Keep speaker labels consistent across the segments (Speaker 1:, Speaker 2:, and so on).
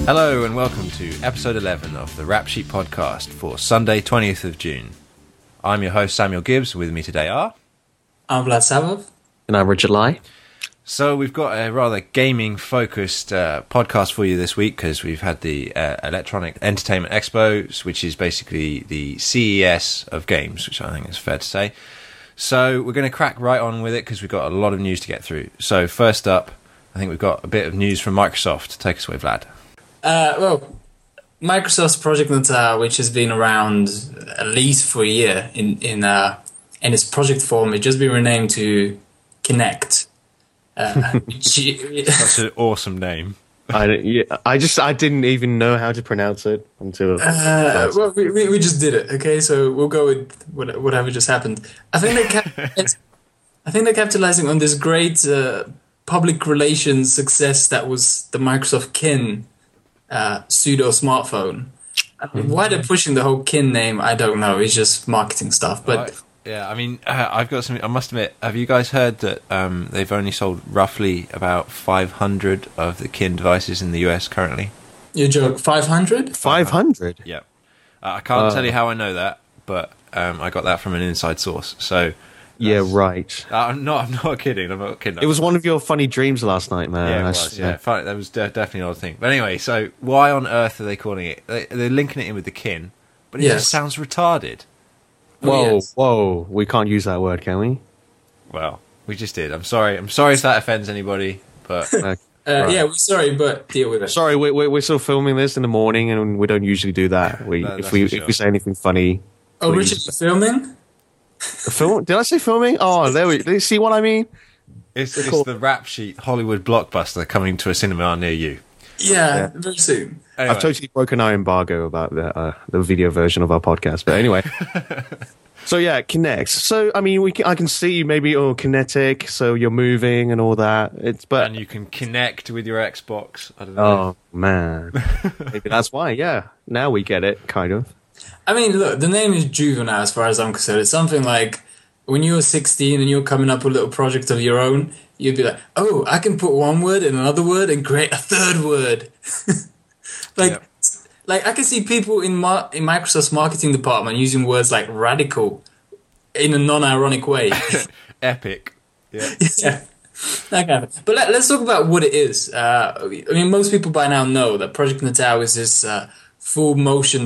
Speaker 1: Hello and welcome to episode 11 of the Rap Sheet podcast for Sunday 20th of June. I'm your host Samuel Gibbs. With me today are...
Speaker 2: I'm Vlad Savov.
Speaker 3: And I'm Richard Lai.
Speaker 1: So we've got a rather gaming-focused podcast for you this week because we've had the Electronic Entertainment Expo, which is basically the CES of games, which I think is fair to say. So we're going to crack right on with it because we've got a lot of news to get through. So first up, I think we've got a bit of news from Microsoft. Take us away, Vlad.
Speaker 2: Microsoft's Project Natal, which has been around at least for a year in its project form, it just been renamed to Kinect.
Speaker 1: That's an awesome name.
Speaker 3: I didn't even know how to pronounce it until.
Speaker 2: We just did it. Okay, so we'll go with whatever just happened. I think they're capitalizing on this great public relations success that was the Microsoft Kin pseudo smartphone. Why they're pushing the whole Kin name, I don't know. It's just marketing stuff, but.
Speaker 1: Yeah, I mean, I've got something. I must admit, have you guys heard that they've only sold roughly about 500 of the Kin devices in the US currently?
Speaker 2: You joke, 500?
Speaker 3: 500?
Speaker 1: Yeah. I can't tell you how I know that, but I got that from an inside source. So
Speaker 3: yeah, right.
Speaker 1: I'm not kidding. I'm not kidding.
Speaker 3: It was one of your funny dreams last night, man.
Speaker 1: Yeah, it was. Yeah, funny. That was definitely an odd thing. But anyway, so why on earth are they calling it? They're linking it in with the Kin, but it just sounds retarded.
Speaker 3: Whoa, we can't use that word, can we?
Speaker 1: Well, we just did. I'm sorry if that offends anybody, but...
Speaker 3: right.
Speaker 2: Yeah, we're sorry, but deal with it.
Speaker 3: Sorry, we're still filming this in the morning, and we don't usually do that. If we say anything funny...
Speaker 2: Oh, please. Richard, filming?
Speaker 3: Film? Did I say filming? Oh, there we... See what I mean?
Speaker 1: It's the Rap Sheet Hollywood blockbuster coming to a cinema near you.
Speaker 2: Yeah, very soon.
Speaker 3: Anyway. I've totally broken our embargo about the video version of our podcast, but anyway. So yeah, Kinect. So I mean, I can see maybe kinetic. So you're moving and all that.
Speaker 1: And you can connect with your Xbox. I don't know.
Speaker 3: Oh man, maybe that's why. Yeah, now we get it, kind of.
Speaker 2: I mean, look, the name is juvenile as far as I'm concerned. It's something like when you were 16 and you're coming up with a little project of your own. You'd be like, oh, I can put one word in another word and create a third word. Like I can see people in Microsoft's marketing department using words like radical in a non-ironic way.
Speaker 1: Epic. Yeah.
Speaker 2: Yeah. That kind of. But let's talk about what it is. I mean, most people by now know that Project Natal is this full body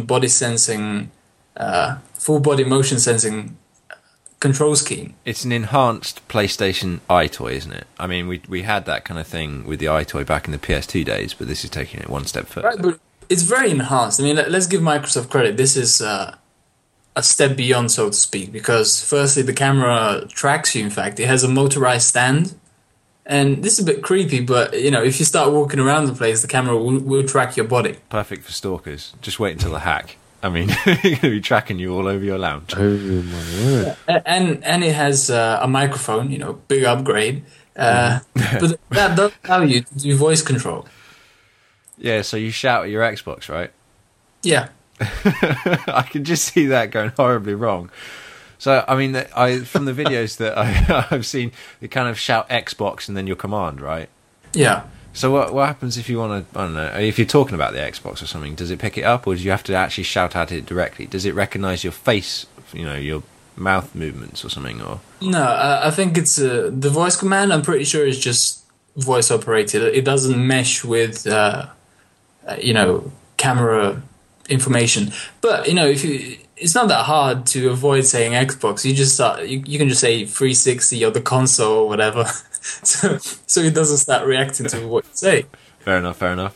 Speaker 2: motion sensing control scheme.
Speaker 1: It's an enhanced PlayStation iToy, isn't it? I mean, we had that kind of thing with the iToy back in the PS2 days, but this is taking it one step further.
Speaker 2: Right, but it's very enhanced. I mean, let's give Microsoft credit. This is a step beyond, so to speak, because firstly, the camera tracks you, in fact. It has a motorized stand, and this is a bit creepy, but, you know, if you start walking around the place, the camera will track your body.
Speaker 1: Perfect for stalkers. Just wait until the hack. I mean, you're going to be tracking you all over your lounge.
Speaker 3: Oh, my word.
Speaker 2: And it has a microphone, you know, big upgrade. But that does allow you to do voice control.
Speaker 1: Yeah, so you shout at your Xbox, right?
Speaker 2: Yeah.
Speaker 1: I can just see that going horribly wrong. So, I mean, from the videos that I've seen, you kind of shout Xbox and then your command, right?
Speaker 2: Yeah.
Speaker 1: So what happens if you want to, I don't know, if you're talking about the Xbox or something, does it pick it up or do you have to actually shout at it directly? Does it recognise your face, you know, your mouth movements or something? Or
Speaker 2: no, I think it's the voice command, I'm pretty sure is just voice operated. It doesn't mesh with, you know, camera information. But, you know, it's not that hard to avoid saying Xbox. You just you can just say 360 or the console or whatever. So it doesn't start reacting to what you say.
Speaker 1: Fair enough.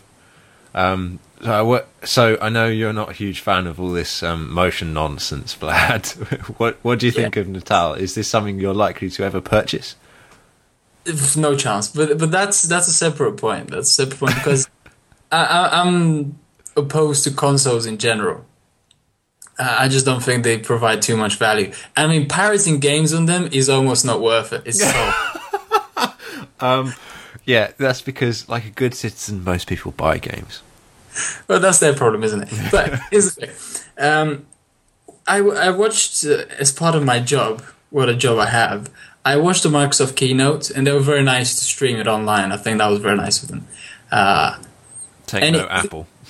Speaker 1: So I know you're not a huge fan of all this motion nonsense, Vlad. What do you think of Natal? Is this something you're likely to ever purchase?
Speaker 2: No chance. But that's a separate point. That's a separate point because I'm opposed to consoles in general. I just don't think they provide too much value. I mean, pirating games on them is almost not worth it. It's so...
Speaker 1: Yeah, that's because, like a good citizen, most people buy games.
Speaker 2: Well, that's their problem, isn't it? But here's the thing. I watched, as part of my job, what a job I have, I watched the Microsoft keynote, and they were very nice to stream it online. I think that was very nice of them.
Speaker 1: Take note, Apple.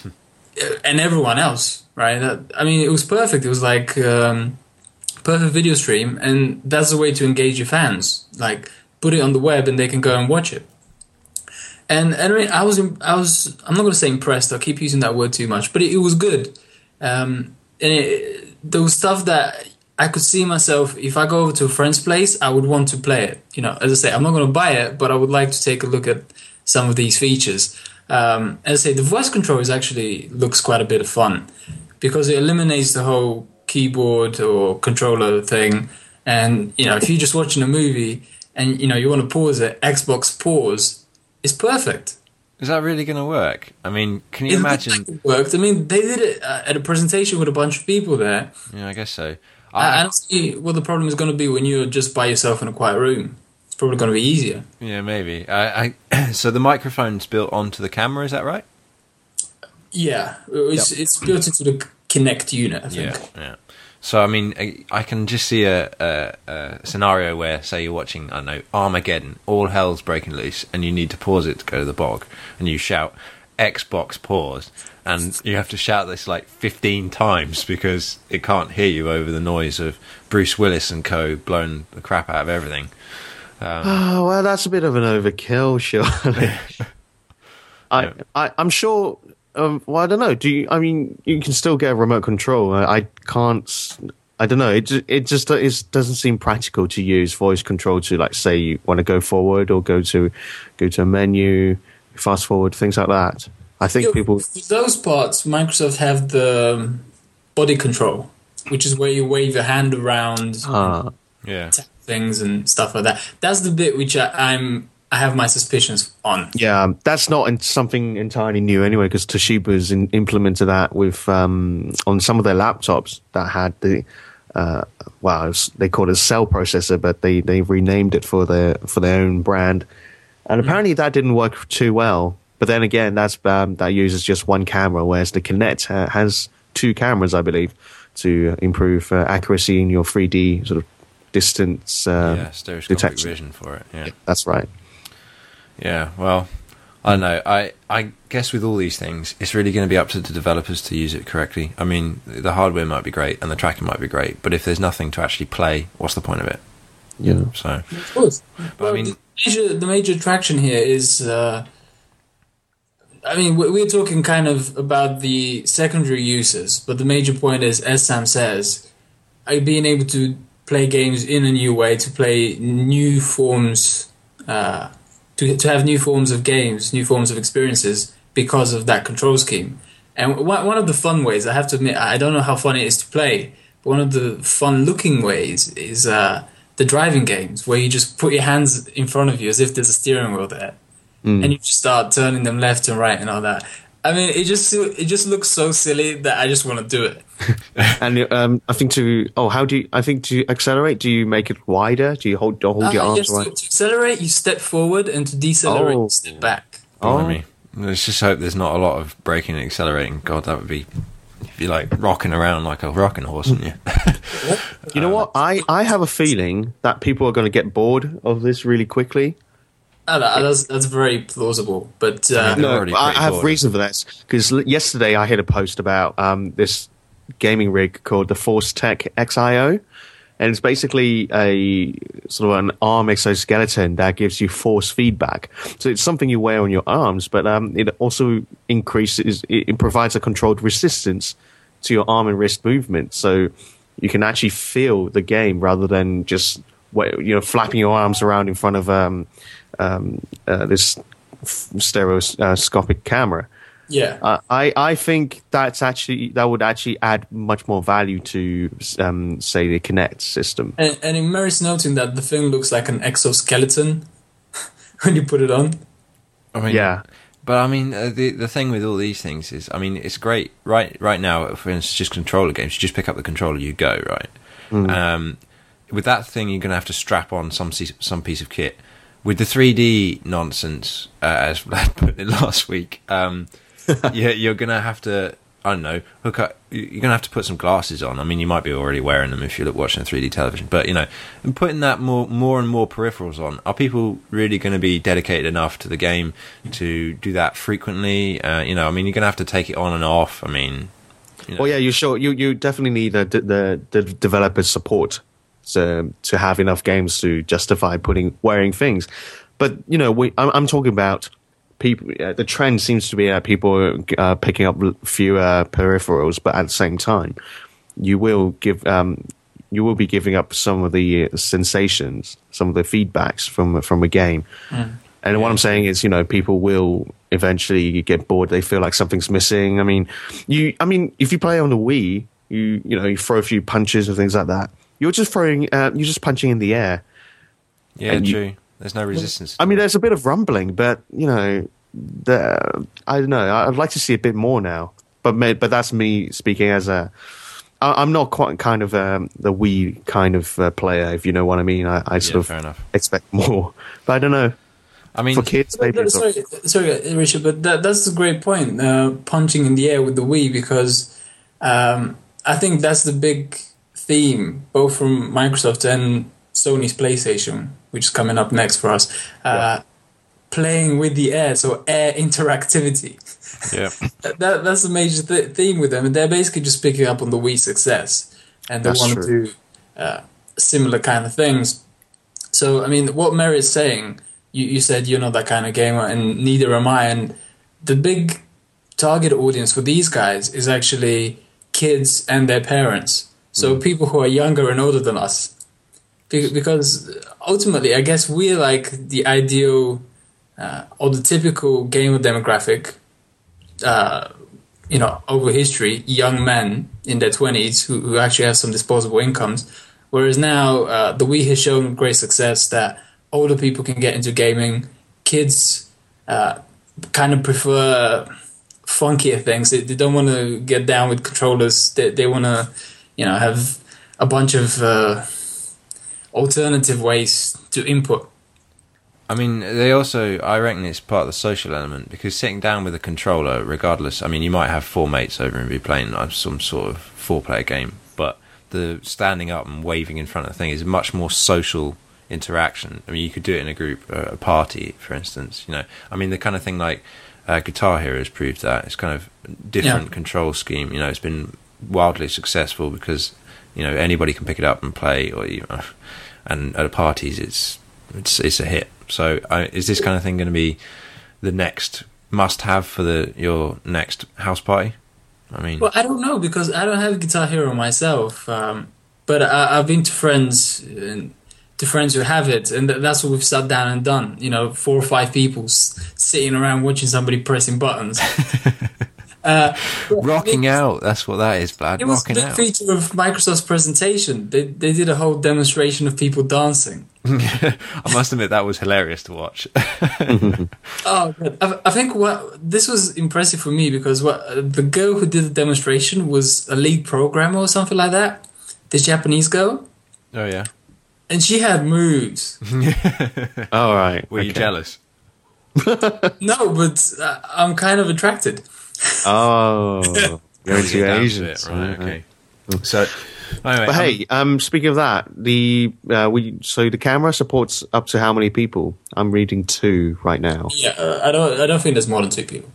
Speaker 2: and everyone else, right? I mean, it was perfect. It was like perfect video stream, and that's the way to engage your fans. Like, put it on the web, and they can go and watch it. And I mean, I was. I'm not going to say impressed. I'll keep using that word too much, but it was good. And there was stuff that I could see myself. If I go over to a friend's place, I would want to play it. You know, as I say, I'm not going to buy it, but I would like to take a look at some of these features. As I say, the voice control actually looks quite a bit of fun because it eliminates the whole keyboard or controller thing. And you know, if you're just watching a movie and you know you want to pause it, Xbox Pause is perfect.
Speaker 1: Is that really going to work? I mean, can you imagine?
Speaker 2: It worked. I mean, they did it at a presentation with a bunch of people there.
Speaker 1: Yeah, I guess so.
Speaker 2: I don't see what the problem is going to be when you're just by yourself in a quiet room. It's probably going to be easier.
Speaker 1: Yeah, maybe. So the microphone's built onto the camera, is that right?
Speaker 2: Yeah, it's built into the Kinect unit, I think.
Speaker 1: Yeah. So, I mean, I can just see a scenario where, say, you're watching, I don't know, Armageddon, all hell's breaking loose, and you need to pause it to go to the bog, and you shout, Xbox pause, and you have to shout this like 15 times because it can't hear you over the noise of Bruce Willis and co. blowing the crap out of everything.
Speaker 3: Oh, well, that's a bit of an overkill, surely. I'm sure... well, I don't know. I mean, you can still get a remote control. I can't. I don't know. It just doesn't seem practical to use voice control to, like, say you want to go forward or go to a menu, fast forward, things like that. I think people.
Speaker 2: For those parts, Microsoft have the body control, which is where you wave your hand around, tap things and stuff like that. That's the bit which I have my suspicions on. Yeah,
Speaker 3: that's not something entirely new anyway, because Toshiba's implemented that with on some of their laptops that had the they call it a cell processor, but they renamed it for their own brand, and apparently that didn't work too well. But then again, that uses just one camera, whereas the Kinect has two cameras, I believe, to improve accuracy in your 3D sort of distance
Speaker 1: stereoscopic
Speaker 3: detection.
Speaker 1: Vision for it. Yeah,
Speaker 3: that's right.
Speaker 1: Yeah, well, I don't know. I guess with all these things, it's really going to be up to the developers to use it correctly. I mean, the hardware might be great and the tracking might be great, but if there's nothing to actually play, what's the point of it?
Speaker 3: Yeah.
Speaker 1: So,
Speaker 2: of course.
Speaker 1: But I mean,
Speaker 2: the major attraction here is, I mean, we're talking kind of about the secondary uses, but the major point is, as Sam says, being able to play games in a new way, to play new forms, to have new forms of games, new forms of experiences because of that control scheme. And one of the fun ways, I have to admit, I don't know how fun it is to play, but one of the fun-looking ways is the driving games, where you just put your hands in front of you as if there's a steering wheel there, and you just start turning them left and right and all that. I mean, it just looks so silly that I just want to do it.
Speaker 3: And I think to accelerate, do you make it wider? Do you hold your arms wide?
Speaker 2: To accelerate, you step forward, and to decelerate, you step back.
Speaker 1: Blimey. Let's just hope there's not a lot of braking and accelerating. God, that would be, if you're like rocking around like a rocking horse, wouldn't you?
Speaker 3: You know what? I have a feeling that people are going to get bored of this really quickly.
Speaker 2: That's very plausible, but
Speaker 3: I have reason for that, because yesterday I hit a post about this gaming rig called the Force Tech XIO, and it's basically a sort of an arm exoskeleton that gives you force feedback. So it's something you wear on your arms, but it also it provides a controlled resistance to your arm and wrist movement, so you can actually feel the game rather than just flapping your arms around in front of this stereoscopic camera.
Speaker 2: Yeah,
Speaker 3: I think that would actually add much more value to say the Kinect system.
Speaker 2: And it merits noting that the thing looks like an exoskeleton when you put it on.
Speaker 1: I mean,
Speaker 3: yeah.
Speaker 1: But I mean, the thing with all these things is, I mean, it's great right now. For instance, just controller games, you just pick up the controller, you go right. With that thing, you're going to have to strap on some piece of kit. With the 3D nonsense, as Vlad put it last week, you're going to have to I don't know, hook up. You're going to have to put some glasses on. I mean, you might be already wearing them if you're watching a 3D television. But, and putting that more and more peripherals on, are people really going to be dedicated enough to the game to do that frequently? I mean, you're going to have to take it on and off. I mean...
Speaker 3: Well, yeah, you definitely need the developer's support to have enough games to justify wearing things. But I'm talking about people. The trend seems to be people picking up fewer peripherals, but at the same time, you will be giving up some of the sensations, some of the feedbacks from a game. And what I'm saying is, people will eventually get bored. They feel like something's missing. I mean, if you play on the Wii, you throw a few punches and things like that. You're just punching in the air.
Speaker 1: Yeah, true. There's no resistance.
Speaker 3: I mean, there's a bit of rumbling, but I don't know. I'd like to see a bit more now. But that's me speaking as I'm not quite kind of the Wii kind of player, if you know what I mean. I sort of expect more, but I don't know. I mean, for kids, maybe.
Speaker 2: Sorry, Richard, but that's a great point. Punching in the air with the Wii, because I think that's the big theme, both from Microsoft and Sony's PlayStation, which is coming up next for us. Playing with the air, so air interactivity.
Speaker 1: Yeah,
Speaker 2: that's a major theme with them, and they're basically just picking up on the Wii success, and they want to do similar kind of things. So, I mean, what Mary is saying. You said you're not that kind of gamer, and neither am I. And the big target audience for these guys is actually kids and their parents. So people who are younger and older than us. Because ultimately, I guess we're like the ideal or the typical gamer demographic, over history, young men in their 20s who actually have some disposable incomes. Whereas now, the Wii has shown great success that older people can get into gaming. Kids kind of prefer funkier things. They don't want to get down with controllers. They want to, have a bunch of alternative ways to input.
Speaker 1: I mean, I reckon it's part of the social element, because sitting down with a controller, regardless, I mean, you might have four mates over and be playing some sort of four-player game, but the standing up and waving in front of the thing is a much more social interaction. I mean, you could do it in a group, a party, for instance. I mean, the kind of thing like Guitar Hero has proved that it's kind of different control scheme. It's been wildly successful because anybody can pick it up and play, and at parties it's a hit. So, is this kind of thing going to be the next must-have for your next house party? I mean,
Speaker 2: well, I don't know, because I don't have Guitar Hero myself, but I've been to friends who have it, and that's what we've sat down and done. 4 or 5 people sitting around watching somebody pressing buttons.
Speaker 1: Rocking out, that's what that is, Brad.
Speaker 2: It was a big feature of Microsoft's presentation. They did a whole demonstration of people dancing.
Speaker 1: I must admit, that was hilarious to watch.
Speaker 2: Oh, good. I think this was impressive for me, because the girl who did the demonstration was a lead programmer or something like that. This Japanese girl.
Speaker 1: Oh, yeah.
Speaker 2: And she had moves.
Speaker 3: All right.
Speaker 1: Were you jealous?
Speaker 2: No, but I'm kind of attracted.
Speaker 3: Oh, you're into Asians,
Speaker 1: right? Okay. So, anyway,
Speaker 3: but hey, speaking of that, the camera supports up to how many people? I'm reading 2 right now.
Speaker 2: Yeah, I don't think there's more than 2 people.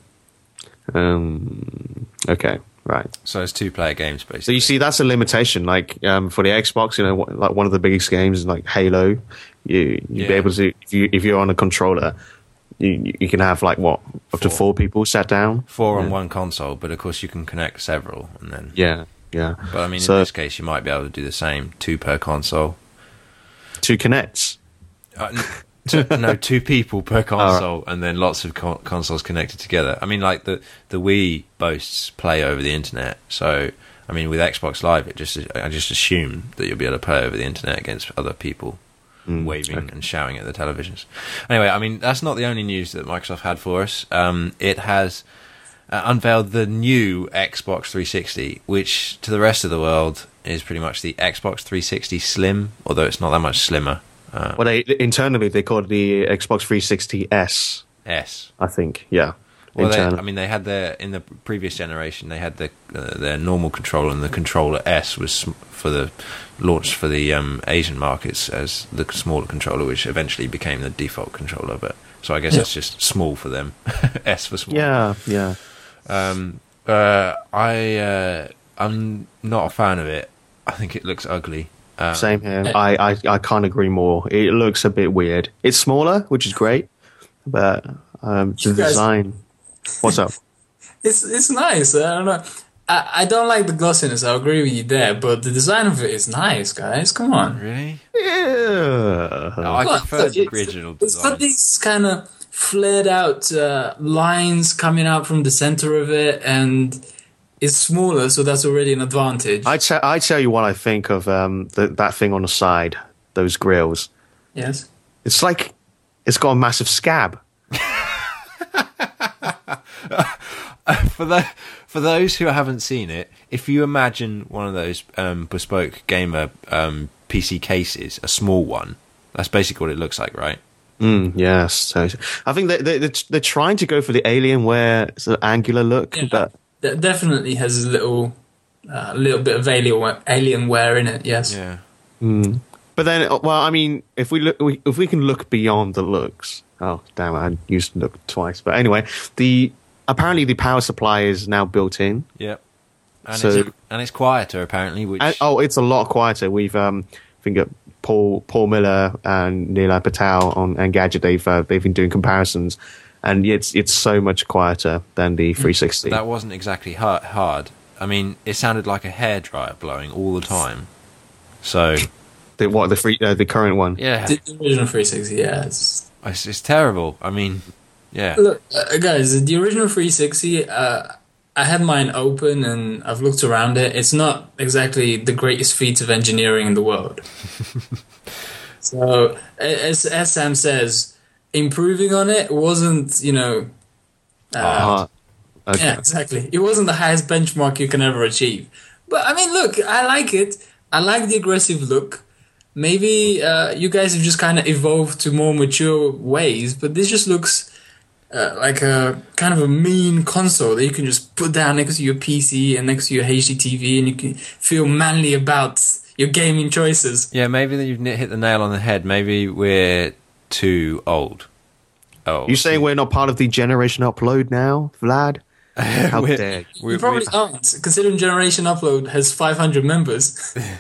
Speaker 3: Okay. Right.
Speaker 1: So it's 2-player games, basically. So
Speaker 3: you see, that's a limitation. Like for the Xbox, like one of the biggest games, like Halo, you'd be able to, if you're on a controller, you can have like up to 4 people sat down.
Speaker 1: 4 on one console, but of course you can connect several, and then
Speaker 3: yeah.
Speaker 1: But I mean, in this case, you might be able to do the same, 2 per console.
Speaker 3: 2 connects.
Speaker 1: No, 2 people per console, and then lots of consoles connected together. I mean, like the Wii boasts play over the internet, so I mean, with Xbox Live, I just assume that you'll be able to play over the internet against other people, waving and shouting at the televisions. Anyway, I mean, that's not the only news that Microsoft had for us. It has unveiled the new Xbox 360, which to the rest of the world is pretty much the Xbox 360 Slim, although it's not that much slimmer.
Speaker 3: Internally they call it the Xbox 360 S.
Speaker 1: S,
Speaker 3: I think, yeah.
Speaker 1: Well,
Speaker 3: internally.
Speaker 1: they had in the previous generation, they had their normal controller, and the controller S was for the launched for the Asian markets as the smaller controller, which eventually became the default controller. But so I guess it's just small for them. S for small.
Speaker 3: Yeah.
Speaker 1: I'm not a fan of it. I think it looks ugly.
Speaker 3: Same here. I can't agree more. It looks a bit weird. It's smaller, which is great, but the design. What's up?
Speaker 2: It's nice. I don't know. I don't like the glossiness. I agree with you there, but the design of it is nice, guys. Come on.
Speaker 1: Really?
Speaker 3: Yeah.
Speaker 1: No, I prefer the original
Speaker 2: It's
Speaker 1: design.
Speaker 2: got these kind of flared out lines coming out from the center of it, and it's smaller, so that's already an advantage.
Speaker 3: I tell you what I think of that thing on the side, those grills.
Speaker 2: Yes.
Speaker 3: It's like it's got a massive scab.
Speaker 1: For those who haven't seen it, if you imagine one of those bespoke gamer PC cases, a small one, that's basically what it looks like, right?
Speaker 3: Yes. So I think they're trying to go for the Alienware sort of angular look, but
Speaker 2: That definitely has a little bit of Alienware in it. Yes.
Speaker 1: Yeah.
Speaker 3: But then, well, I mean, if we can look beyond the looks. Oh, damn! I used look twice, but anyway, apparently the power supply is now built in.
Speaker 1: Yep. And
Speaker 3: So-
Speaker 1: it's quieter apparently. Which
Speaker 3: It's a lot quieter. We've I think Paul Miller and Neela Patel on Engadget, they've been doing comparisons, and it's so much quieter than the 360.
Speaker 1: that wasn't exactly hard. I mean, it sounded like a hairdryer blowing all the time. So
Speaker 3: the current one.
Speaker 1: yeah,
Speaker 2: The original 360, yeah.
Speaker 1: it's terrible. I mean, yeah.
Speaker 2: Look, guys, the original 360, I had mine open and I've looked around it. It's not exactly the greatest feat of engineering in the world. So, as Sam says, improving on it wasn't,
Speaker 3: Okay.
Speaker 2: yeah, exactly. It wasn't the highest benchmark you can ever achieve. But, I mean, look, I like it. I like the aggressive look. Maybe you guys have just kind of evolved to more mature ways, but this just looks like a kind of a mean console that you can just put down next to your PC and next to your HDTV, and you can feel manly about your gaming choices.
Speaker 1: Yeah, maybe you've hit the nail on the head. Maybe we're too old. Oh,
Speaker 3: You saying we're not part of the Generation Upload now, Vlad? How dare you?
Speaker 2: You probably aren't, considering Generation Upload has 500 members.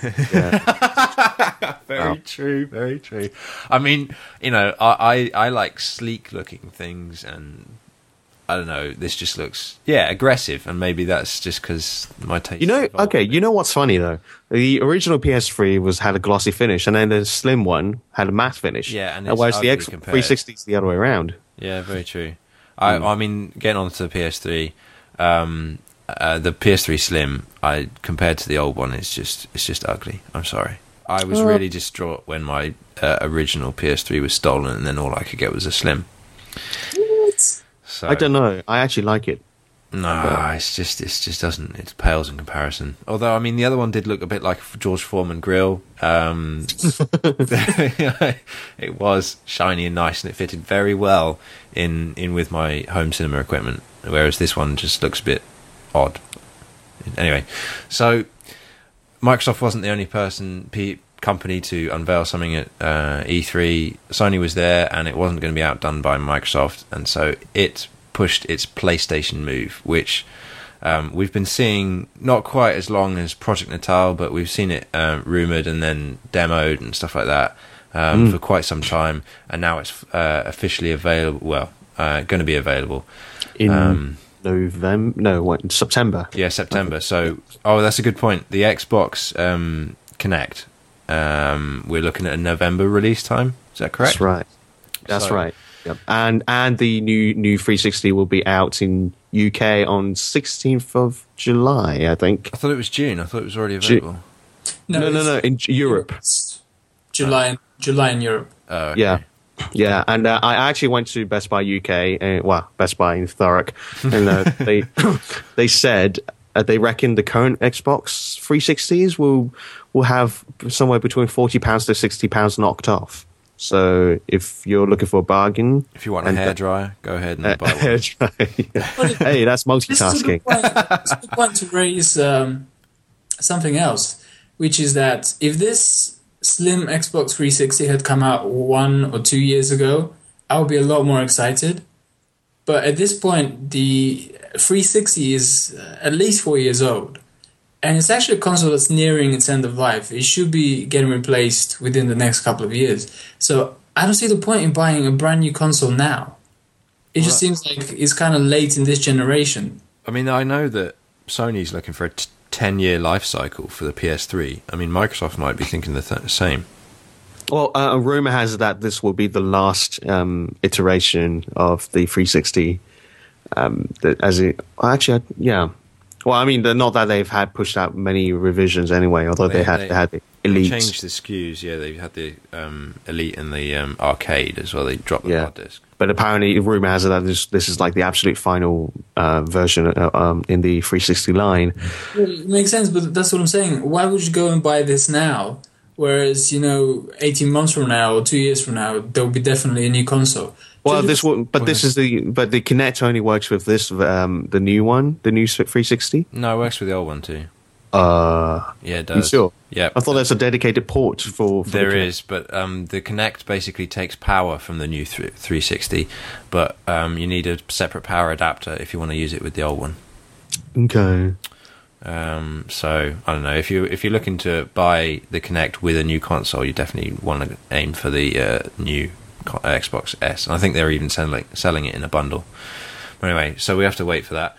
Speaker 1: Very true, very true. I mean, I like sleek looking things, and I don't know, this just looks aggressive, and maybe that's just because my taste.
Speaker 3: You know what's funny though? The original PS3 had a glossy finish, and then the slim one had a matte finish.
Speaker 1: Yeah, and it's
Speaker 3: whereas the
Speaker 1: ugly compared.
Speaker 3: X360 is the other way around.
Speaker 1: Yeah, very true. I mean, getting on to the PS3, the PS3 Slim, compared to the old one, it's just ugly. I'm sorry. I was really distraught when my original PS3 was stolen, and then all I could get was a Slim.
Speaker 2: What?
Speaker 1: So,
Speaker 3: I don't know. I actually like it.
Speaker 1: No, it just doesn't. It pales in comparison. Although, I mean, the other one did look a bit like a George Foreman grill. It was shiny and nice, and it fitted very well in with my home cinema equipment. Whereas this one just looks a bit odd. Anyway, so Microsoft wasn't the only company to unveil something at E3. Sony was there, and it wasn't going to be outdone by Microsoft, and so it pushed its PlayStation move, which we've been seeing not quite as long as Project Natal, but we've seen it rumoured and then demoed and stuff like that for quite some time, and now it's officially available. Well, going to be available
Speaker 3: In September.
Speaker 1: Yeah, September. So, that's a good point. The Xbox Kinect, we're looking at a November release time. Is that correct?
Speaker 3: That's right. Yep. And the new 360 will be out in UK on 16th of July, I think.
Speaker 1: I thought it was June. I thought it was already available.
Speaker 3: No, in Europe.
Speaker 2: July in Europe.
Speaker 1: Oh, okay.
Speaker 3: Yeah, and I actually went to Best Buy UK, Best Buy in Thurrock, and they said they reckon the current Xbox 360s will have somewhere between £40 to £60 knocked off. So if you're looking for a bargain,
Speaker 1: If you want a hairdryer, go ahead and buy one.
Speaker 3: Hey, that's
Speaker 2: This is a
Speaker 3: multitasking.
Speaker 2: good point to raise something else, which is that if this slim Xbox 360 had come out 1 or 2 years ago, I would be a lot more excited. But at this point, the 360 is at least 4 years old. And it's actually a console that's nearing its end of life. It should be getting replaced within the next couple of years. So I don't see the point in buying a brand new console now. It just seems like it's kind of late in this generation.
Speaker 1: I mean, I know that Sony's looking for a 10-year life cycle for the PS3. I mean, Microsoft might be thinking the same.
Speaker 3: Well, a rumor has it that this will be the last iteration of the 360. Yeah. Well, I mean, not that they've had pushed out many revisions anyway. Although they had the Elite.
Speaker 1: They changed the SKUs. Yeah, they had the Elite and the Arcade as well. They dropped the hard disk.
Speaker 3: But apparently, rumor has it that this is like the absolute final version in the 360 line.
Speaker 2: Well, it makes sense, but that's what I'm saying. Why would you go and buy this now? Whereas, 18 months from now or 2 years from now, there will be definitely a new console.
Speaker 3: Well, the Kinect only works with this the new one, the new 360.
Speaker 1: No, it works with the old one too.
Speaker 3: Yeah,
Speaker 1: it does.
Speaker 3: You sure?
Speaker 1: Yeah,
Speaker 3: I thought there's a dedicated port for
Speaker 1: there is, but the Kinect basically takes power from the new 360, but you need a separate power adapter if you want to use it with the old one.
Speaker 3: Okay.
Speaker 1: So I don't know, if you're looking to buy the Kinect with a new console, you definitely want to aim for the new Xbox S, and I think they're even selling it in a bundle. But anyway, so we have to wait for that.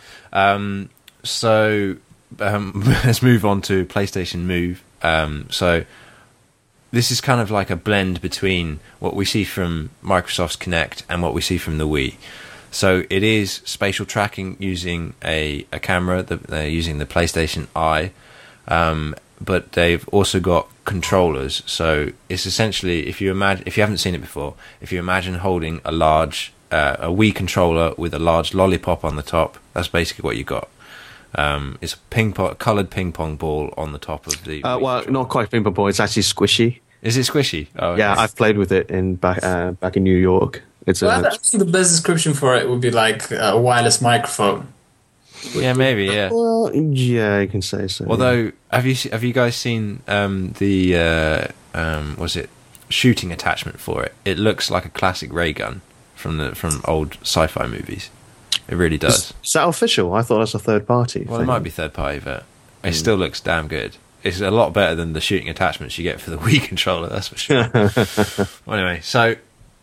Speaker 1: Let's move on to PlayStation Move. So this is kind of like a blend between what we see from Microsoft's Kinect and what we see from the Wii. So it is spatial tracking using a camera. They're using the PlayStation Eye, but they've also got controllers. So it's essentially, if you haven't seen it before, if you imagine holding a large a Wii controller with a large lollipop on the top, that's basically what you got. It's a coloured ping pong ball on the top of the.
Speaker 3: Well, not quite ping pong ball. It's actually squishy.
Speaker 1: Is it squishy? Oh,
Speaker 3: yeah, I've played with it back in New York.
Speaker 2: I think the best description for it would be like a wireless microphone.
Speaker 1: Yeah, maybe. Yeah.
Speaker 3: Well, yeah, you can say so.
Speaker 1: Although, have you guys seen the was it shooting attachment for it? It looks like a classic ray gun from old sci-fi movies. It really does.
Speaker 3: Is that official? I thought that's a third party.
Speaker 1: Well, it might be third party, but it still looks damn good. It's a lot better than the shooting attachments you get for the Wii controller, that's for sure. Well, anyway, so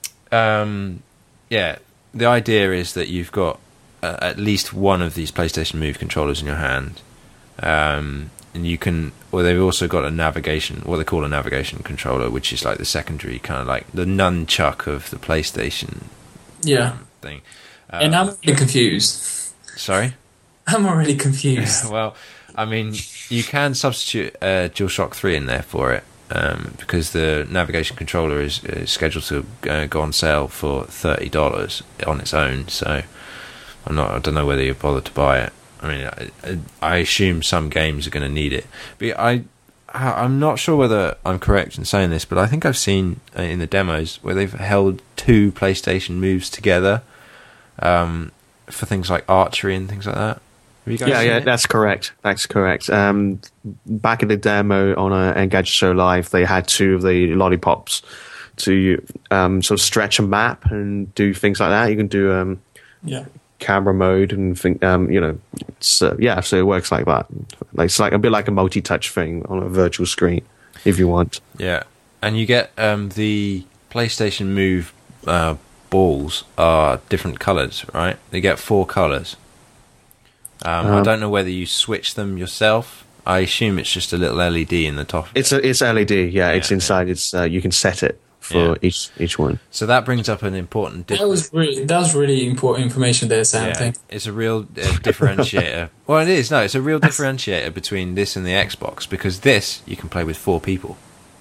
Speaker 1: the idea is that you've got at least one of these PlayStation Move controllers in your hand, and you can. Well, they've also got what they call a navigation controller, which is like the secondary kind of like the nunchuck of the PlayStation. Thing.
Speaker 2: And I'm really confused.
Speaker 1: Sorry?
Speaker 2: I'm already confused.
Speaker 1: Well, I mean, you can substitute DualShock 3 in there for it, because the navigation controller is scheduled to go on sale for $30 on its own. So I don't know whether you bother to buy it. I mean, I assume some games are going to need it, but I'm not sure whether I'm correct in saying this, but I think I've seen in the demos where they've held two PlayStation Moves together for things like archery and things like that. Have you guys seen it?
Speaker 3: That's correct. That's correct. Back in the demo on Engadget Show Live, they had two of the lollipops to sort of stretch a map and do things like that. You can do camera mode and think, so it works like that. It's like a bit like a multi-touch thing on a virtual screen, if you want.
Speaker 1: Yeah, and you get the PlayStation Move balls are different colours, right? They get 4 colours. I don't know whether you switch them yourself. I assume it's just a little LED in the top.
Speaker 3: It's LED. Yeah, it's inside. Yeah. It's you can set it for each one.
Speaker 1: So that brings up an important difference.
Speaker 2: That was really important information there, Sam.
Speaker 1: Yeah, it's a real differentiator. Well, it is. No, it's a real differentiator between this and the Xbox, because this you can play with 4 people.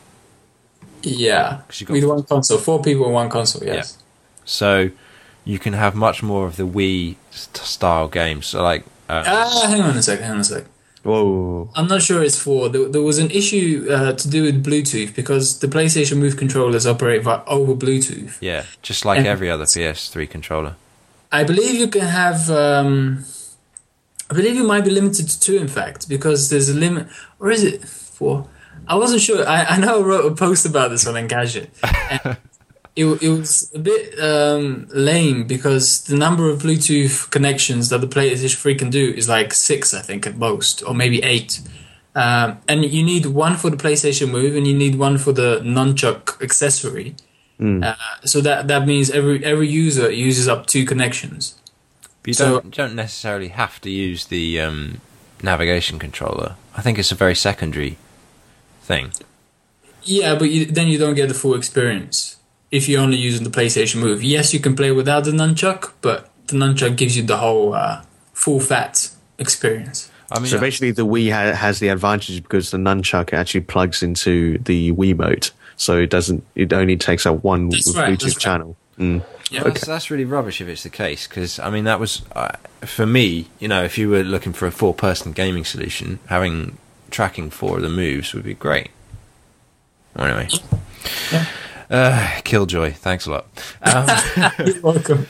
Speaker 2: Yeah, with one console, 4 people in one console. Yes. Yeah.
Speaker 1: So you can have much more of the Wii style games. So like,
Speaker 2: hang on a sec.
Speaker 3: Whoa.
Speaker 2: I'm not sure it's for. There was an issue to do with Bluetooth because the PlayStation Move controllers operate over Bluetooth.
Speaker 1: Yeah, just like every other PS3 controller.
Speaker 2: I believe you can have. I believe you might be limited to 2, in fact, because there's a limit. Or is it 4? I wasn't sure. I know I wrote a post about this on Engadget. It was a bit lame because the number of Bluetooth connections that the PlayStation 3 can do is like 6, I think, at most, or maybe 8. And you need one for the PlayStation Move, and you need one for the nunchuck accessory. So that means every user uses up 2 connections.
Speaker 1: But you don't necessarily have to use the navigation controller. I think it's a very secondary thing.
Speaker 2: Yeah, but then you don't get the full experience if you're only using the PlayStation Move. Yes, you can play without the nunchuck, but the nunchuck gives you the whole full fat experience.
Speaker 1: I mean,
Speaker 3: So basically, the Wii has the advantage because the nunchuck actually plugs into the Wiimote, so it doesn't. It only takes up one Bluetooth channel.
Speaker 2: Yeah.
Speaker 1: That's really rubbish if it's the case, because I mean that was for me. You know, if you were looking for a 4-person gaming solution, having tracking 4 of the moves would be great. Anyway, Killjoy, thanks a lot.
Speaker 2: You're welcome.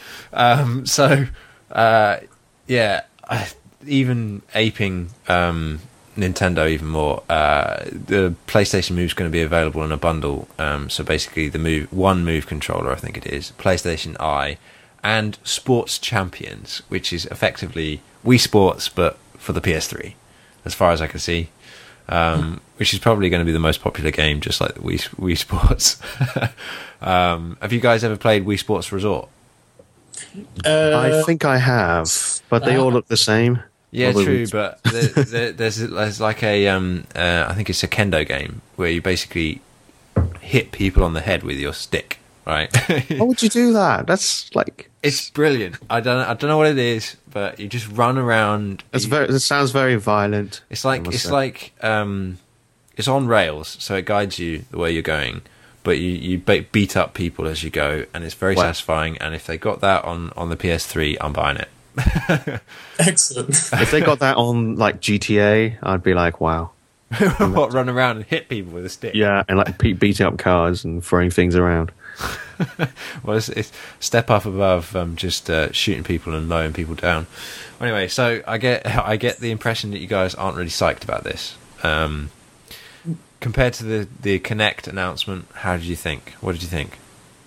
Speaker 1: Even aping Nintendo even more, the PlayStation Move is going to be available in a bundle. So basically, the one Move controller, I think it is, PlayStation Eye, and Sports Champions, which is effectively Wii Sports but for the PS3, as far as I can see. Which is probably going to be the most popular game, just like the Wii Sports. Have you guys ever played Wii Sports Resort?
Speaker 3: I think I have, but they all look the same.
Speaker 1: Yeah, true, but there's like a I think it's a kendo game where you basically hit people on the head with your stick, right?
Speaker 3: Why would you do that? That's like
Speaker 1: it's brilliant. I don't know what it is, but you just run around.
Speaker 3: It sounds very violent.
Speaker 1: It's on rails, so it guides you the way you're going, but you beat up people as you go, and it's very satisfying. And if they got that on the PS3, I'm buying it.
Speaker 2: Excellent.
Speaker 3: If they got that on like GTA, I'd be like, wow.
Speaker 1: What, run around and hit people with a stick?
Speaker 3: Yeah, and like beating up cars and throwing things around.
Speaker 1: Well, it's step up above just shooting people and mowing people down. Anyway, so I get the impression that you guys aren't really psyched about this. Compared to the Kinect announcement, how did you think? What did you think?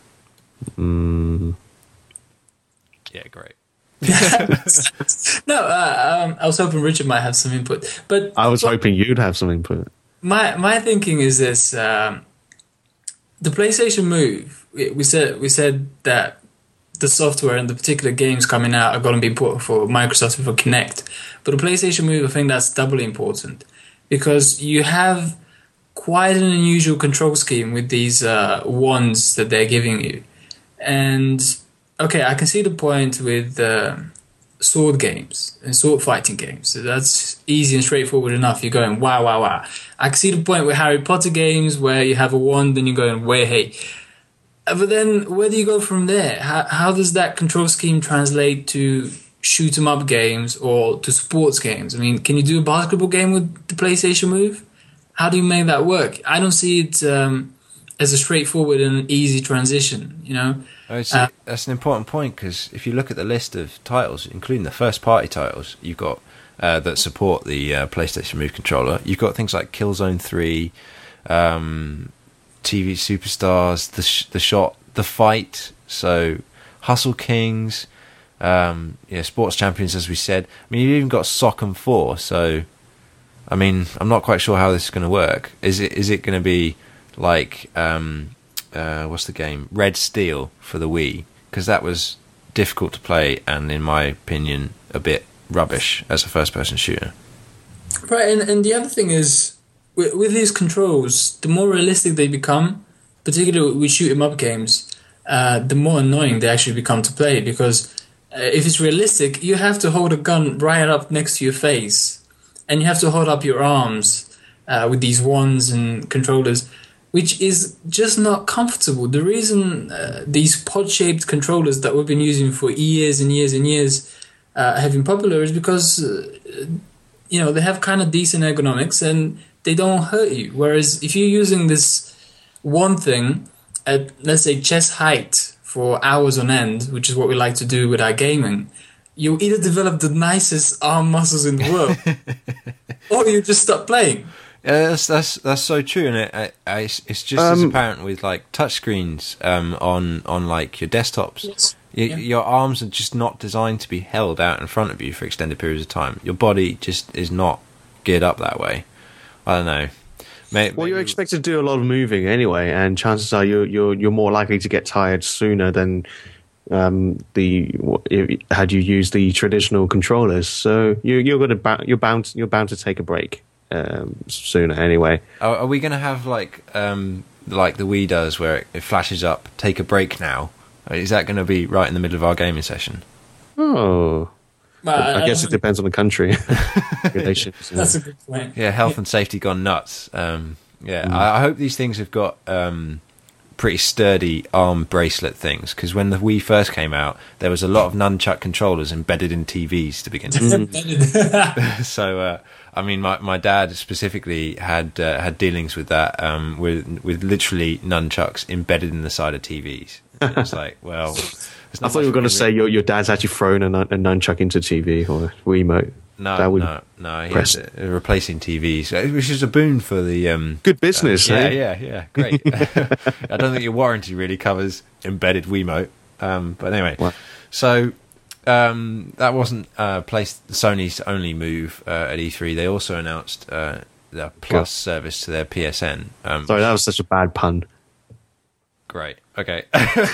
Speaker 1: Yeah, great.
Speaker 2: No, I was hoping Richard might have some input, but
Speaker 3: I was hoping you'd have some input.
Speaker 2: My thinking is this: the PlayStation Move. We said that the software and the particular games coming out are going to be important for Microsoft and for Kinect, but the PlayStation Move, I think that's doubly important because you have quite an unusual control scheme with these wands that they're giving you, and. Okay, I can see the point with sword games and sword fighting games. So that's easy and straightforward enough. You're going, wow, wow, wow. I can see the point with Harry Potter games where you have a wand and you're going, way, hey. But then where do you go from there? How does that control scheme translate to shoot 'em up games or to sports games? I mean, can you do a basketball game with the PlayStation Move? How do you make that work? I don't see it as a straightforward and easy transition, you know?
Speaker 1: That's an important point because if you look at the list of titles, including the first-party titles, you've got that support the PlayStation Move controller. You've got things like Killzone 3, TV Superstars, the Shot, The Fight, so Hustle Kings, Sports Champions, as we said. I mean, you've even got Sock'em 4. So, I mean, I'm not quite sure how this is going to work. Is it going to be like what's the game? Red Steel for the Wii, because that was difficult to play and, in my opinion, a bit rubbish as a first-person shooter.
Speaker 2: Right, and the other thing is, with these controls, the more realistic they become, particularly with shoot-'em-up games, the more annoying they actually become to play, because if it's realistic, you have to hold a gun right up next to your face, and you have to hold up your arms with these wands and controllers, which is just not comfortable. The reason these pod-shaped controllers that we've been using for years and years and years have been popular is because they have kind of decent ergonomics and they don't hurt you. Whereas if you're using this one thing at, let's say, chest height for hours on end, which is what we like to do with our gaming, you either develop the nicest arm muscles in the world, or you just stop playing.
Speaker 1: Yeah, that's so true, and it's just as apparent with like touchscreens on like your desktops.
Speaker 2: Yes.
Speaker 1: Your arms are just not designed to be held out in front of you for extended periods of time. Your body just is not geared up that way. I don't know.
Speaker 3: Well, you're expected to do a lot of moving anyway, and chances are you're more likely to get tired sooner than had you used the traditional controllers. So you're bound to take a break sooner anyway.
Speaker 1: Are we going to have like the Wii does, where it flashes up, take a break now? Is that going to be right in the middle of our gaming session?
Speaker 3: Oh, I guess it depends on the country.
Speaker 2: That's a good point.
Speaker 1: Yeah, health and safety gone nuts. I hope these things have got pretty sturdy arm bracelet things, because when the Wii first came out, there was a lot of nunchuck controllers embedded in TVs to begin with. So, I mean, my dad specifically had dealings with that, with literally nunchucks embedded in the side of TVs. It's like, well,
Speaker 3: I thought you were going to say your dad's actually thrown a nunchuck into TV or a Wiimote.
Speaker 1: No. He was replacing TVs, which is a boon for the
Speaker 3: good business.
Speaker 1: Yeah, great. I don't think your warranty really covers embedded Wiimote, but anyway. What? So that wasn't Sony's only move at E3. They also announced the Plus service to their PSN.
Speaker 3: Sorry, that was such a bad pun.
Speaker 1: Great. Okay.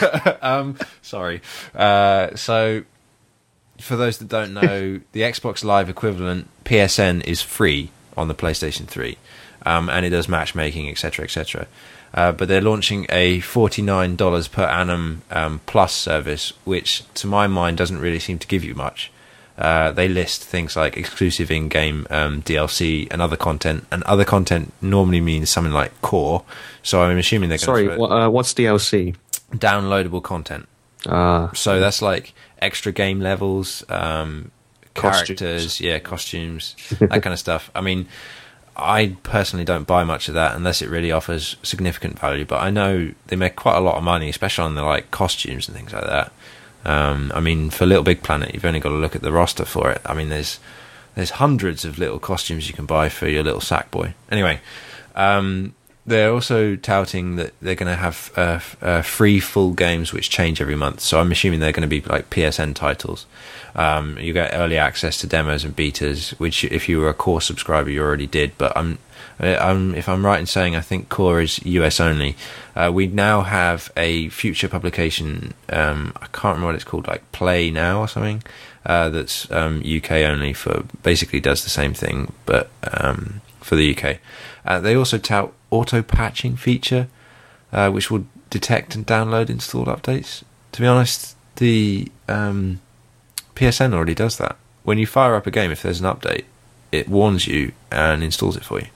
Speaker 1: Sorry. So, for those that don't know, the Xbox Live equivalent, PSN, is free on the PlayStation 3. And it does matchmaking, etc., etc. But they're launching a $49 per annum Plus service, which, to my mind, doesn't really seem to give you much. They list things like exclusive in-game DLC and other content, and other content normally means something like core. So I'm assuming they're going to.
Speaker 3: Sorry, what's DLC?
Speaker 1: Downloadable content. So that's like extra game levels, characters, costumes, that kind of stuff. I mean, I personally don't buy much of that unless it really offers significant value. But I know they make quite a lot of money, especially on the like costumes and things like that. I mean, for Little Big Planet, you've only got to look at the roster for it. I mean, there's hundreds of little costumes you can buy for your little Sackboy. Anyway, they're also touting that they're going to have free full games which change every month. So I'm assuming they're going to be like PSN titles. You get early access to demos and betas, which if you were a Core subscriber, you already did. But if I'm right in saying, I think Core is US only. We now have a future publication. I can't remember what it's called, like Play Now or something. That's UK only, for basically does the same thing, but for the UK. They also tout auto patching feature, which will detect and download installed updates. To be honest, the PSN already does that. When you fire up a game, if there's an update, it warns you and installs it for you.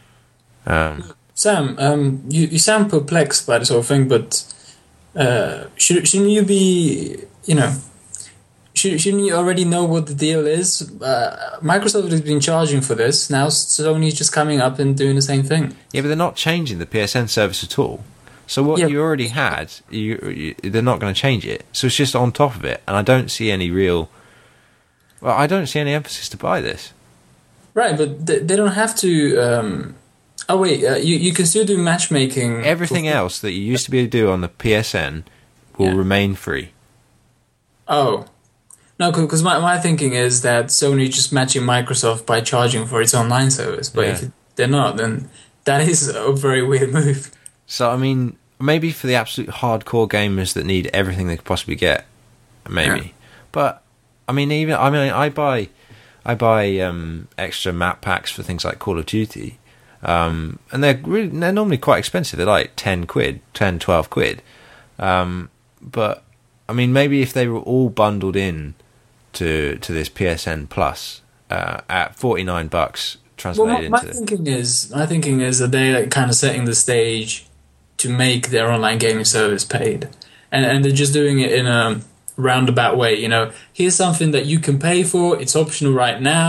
Speaker 2: Sam, you sound perplexed by this whole thing, but shouldn't you be, shouldn't you already know what the deal is? Microsoft has been charging for this. Now Sony's just coming up and doing the same thing.
Speaker 1: Yeah, but they're not changing the PSN service at all. So what you already had, they're not going to change it. So it's just on top of it. And I don't see any I don't see any emphasis to buy this.
Speaker 2: Right, but they don't have to... you can still do matchmaking.
Speaker 1: Everything else that you used to be able to do on the PSN will remain free.
Speaker 2: Oh. No, because my thinking is that Sony just matching Microsoft by charging for its online service. But if they're not, then that is a very weird move.
Speaker 1: So, I mean, maybe for the absolute hardcore gamers that need everything they could possibly get, maybe. Yeah. But, I buy extra map packs for things like Call of Duty. And they're normally quite expensive. They're like 10 quid, 10, 12 quid. But, I mean, maybe if they were all bundled in to this PSN Plus at $49 translated into...
Speaker 2: My thinking is that they're kind of setting the stage to make their online gaming service paid. And they're just doing it in a roundabout way. Here's something that you can pay for. It's optional right now.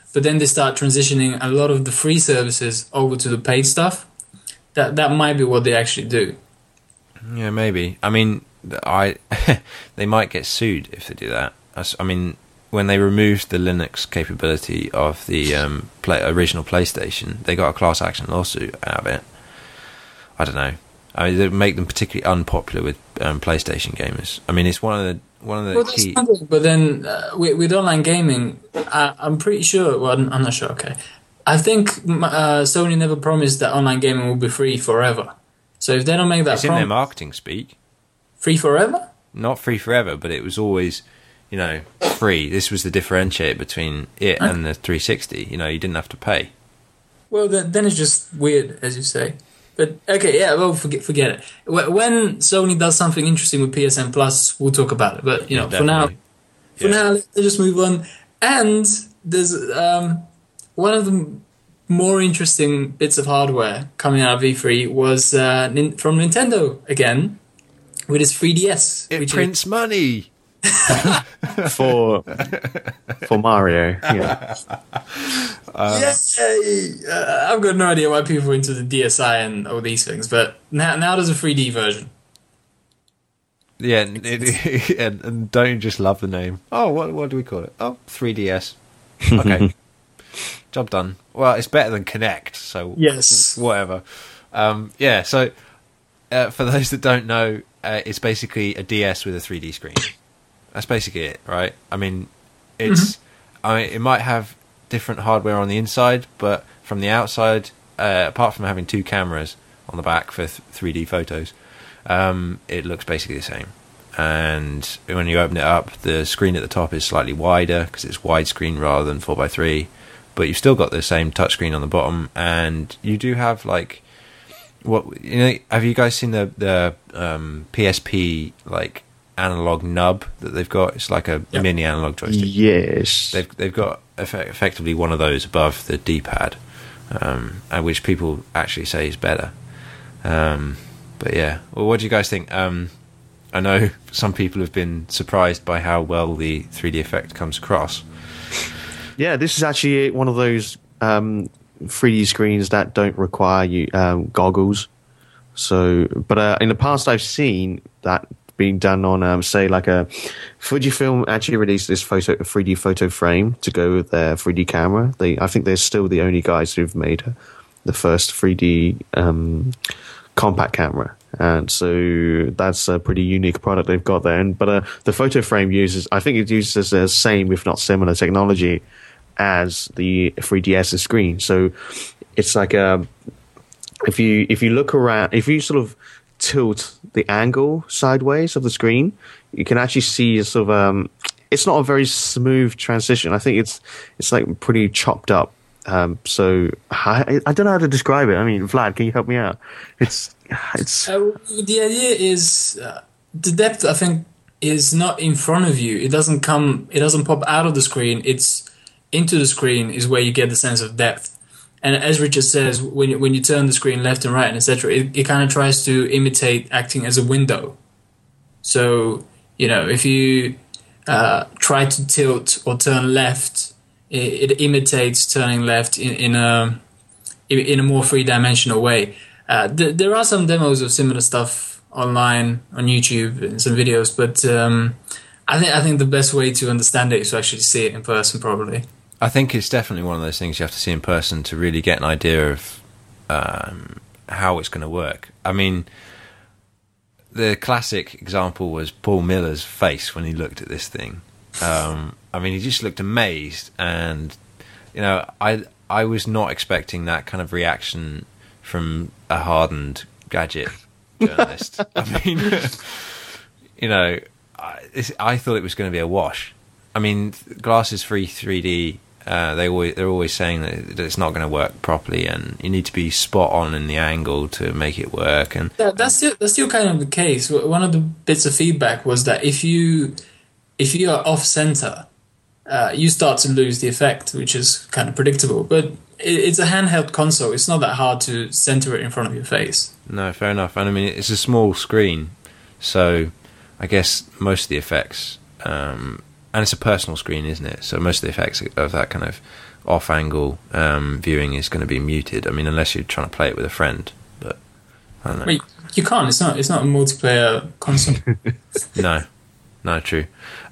Speaker 2: but then they start transitioning a lot of the free services over to the paid stuff. That might be what they actually do.
Speaker 1: Yeah, maybe. I mean, they might get sued if they do that. I mean, when they removed the Linux capability of the original PlayStation, they got a class action lawsuit out of it. I don't know. I mean, they make them particularly unpopular with PlayStation gamers. I mean, it's one of the key.
Speaker 2: But then with online gaming, I'm pretty sure. Well, I'm not sure. Okay, I think Sony never promised that online gaming will be free forever. So if they don't make that,
Speaker 1: it's in their marketing speak.
Speaker 2: Free forever?
Speaker 1: Not free forever, but it was always, free. This was the differentiator between it and the 360. You didn't have to pay.
Speaker 2: Well, then it's just weird, as you say. But okay, yeah. Well, forget it. When Sony does something interesting with PSN Plus, we'll talk about it. But for now, let's just move on. And there's one of the more interesting bits of hardware coming out of E3 was from Nintendo again with its 3DS.
Speaker 1: It prints money
Speaker 3: for Mario. Yeah.
Speaker 2: I've got no idea why people are into the DSi and all these things, but now there's a 3D version.
Speaker 1: Yeah, and don't you just love the name? Oh, what do we call it? Oh, 3DS. Okay. Job done. Well, it's better than Kinect, so
Speaker 2: yes,
Speaker 1: whatever. So for those that don't know, it's basically a DS with a 3D screen. That's basically it, right? I mean, it might have different hardware on the inside, but from the outside, apart from having two cameras on the back for 3D photos, it looks basically the same. And when you open it up, the screen at the top is slightly wider because it's widescreen rather than 4:3. But you've still got the same touchscreen on the bottom, and you do have have you guys seen the PSP analog nub that they've got? It's like a mini analog joystick.
Speaker 3: Yes,
Speaker 1: they've got effectively one of those above the D-pad, and which people actually say is better. But yeah, well, what do you guys think? I know some people have been surprised by how well the 3D effect comes across.
Speaker 3: Yeah, this is actually one of those 3D screens that don't require you goggles. So, but in the past, I've seen that being done on, say, like a Fujifilm actually released this 3D photo frame to go with their 3D camera. I think they're still the only guys who've made the first 3D compact camera. And so that's a pretty unique product they've got there. But the photo frame uses the same, if not similar, technology as the 3DS screen. So it's like if you look around, if you sort of tilt the angle sideways of the screen, you can actually see sort of it's not a very smooth transition. I think it's like pretty chopped up. So I don't know how to describe it. I mean, Vlad, can you help me out? It's
Speaker 2: the idea is the depth, I think, is not in front of you. It doesn't pop out of the screen. It's into the screen is where you get the sense of depth. And as Richard says, when you turn the screen left and right and etc., it kind of tries to imitate acting as a window. So if you try to tilt or turn left, it imitates turning left in a more three-dimensional way. There are some demos of similar stuff online on YouTube and some videos, but I think the best way to understand it is to actually see it in person, probably.
Speaker 1: I think it's definitely one of those things you have to see in person to really get an idea of how it's going to work. I mean, the classic example was Paul Miller's face when he looked at this thing. I mean, he just looked amazed, and I was not expecting that kind of reaction from a hardened gadget journalist. I mean, I thought it was going to be a wash. I mean, Glass's free 3D. They're always saying that it's not going to work properly, and you need to be spot on in the angle to make it work. And
Speaker 2: that's still kind of the case. One of the bits of feedback was that if you are off center, you start to lose the effect, which is kind of predictable. But it's a handheld console. It's not that hard to center it in front of your face. No,
Speaker 1: fair enough. And I mean, it's a small screen, so I guess most of the effects. And it's a personal screen, isn't it? So most of the effects of that kind of off-angle viewing is going to be muted. I mean, unless you're trying to play it with a friend, but I don't know.
Speaker 2: Wait, you can't. It's not a multiplayer console.
Speaker 1: No, true.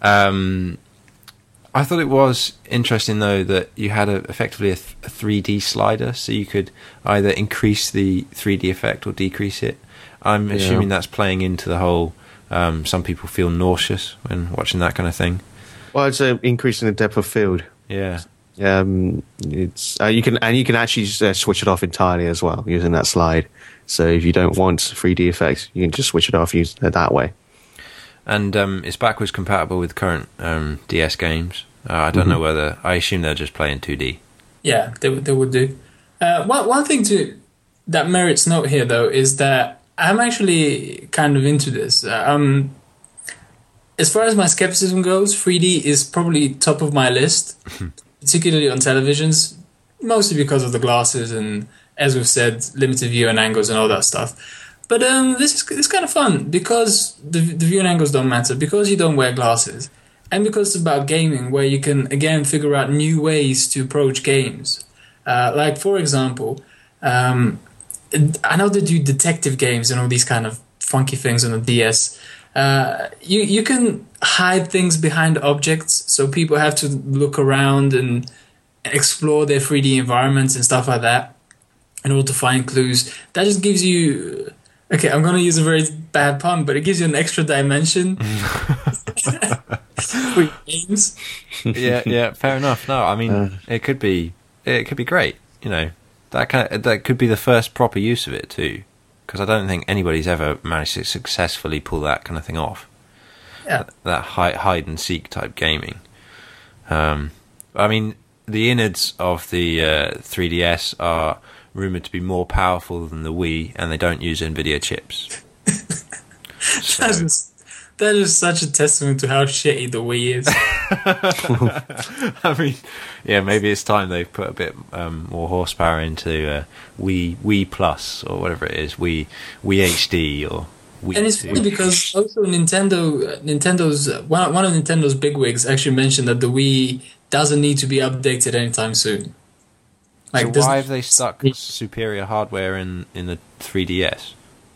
Speaker 1: I thought it was interesting though that you had effectively a 3D slider, so you could either increase the 3D effect or decrease it. I'm assuming that's playing into the whole. Some people feel nauseous when watching that kind of thing.
Speaker 3: Well, it's increasing the depth of field.
Speaker 1: Yeah.
Speaker 3: It's you can actually switch it off entirely as well using that slide. So if you don't want 3D effects, you can just switch it off using it that way. And
Speaker 1: it's backwards compatible with current DS games. I don't know whether. I assume they're just playing 2D.
Speaker 2: Yeah, they would do. One thing that merits note here, though, is that I'm actually kind of into this. As far as my skepticism goes, 3D is probably top of my list, particularly on televisions, mostly because of the glasses and, as we've said, limited viewing angles and all that stuff. But this is kind of fun because the viewing angles don't matter, because you don't wear glasses, and because it's about gaming, where you can, again, figure out new ways to approach games. Like, for example, I know they do detective games and all these kind of funky things on the DS. You can hide things behind objects, so people have to look around and explore their 3D environments and stuff like that in order to find clues. That just gives you... Okay, I'm going to use a very bad pun, but it gives you an extra dimension for games.
Speaker 1: Yeah, fair enough. No, I mean, it could be great. You know, that could be the first proper use of it too, because I don't think anybody's ever managed to successfully pull that kind of thing off.
Speaker 2: Yeah,
Speaker 1: that hide and seek type gaming. I mean, the innards of the 3DS are rumored to be more powerful than the Wii, and they don't use NVIDIA chips.
Speaker 2: That is such a testament to how shitty the Wii is.
Speaker 1: I mean, yeah, maybe it's time they put a bit more horsepower into Wii Plus or whatever it is, Wii HD or Wii.
Speaker 2: And it's funny because also Nintendo's one of Nintendo's bigwigs actually mentioned that the Wii doesn't need to be updated anytime soon.
Speaker 1: Like, so why have they stuck superior hardware in the 3DS?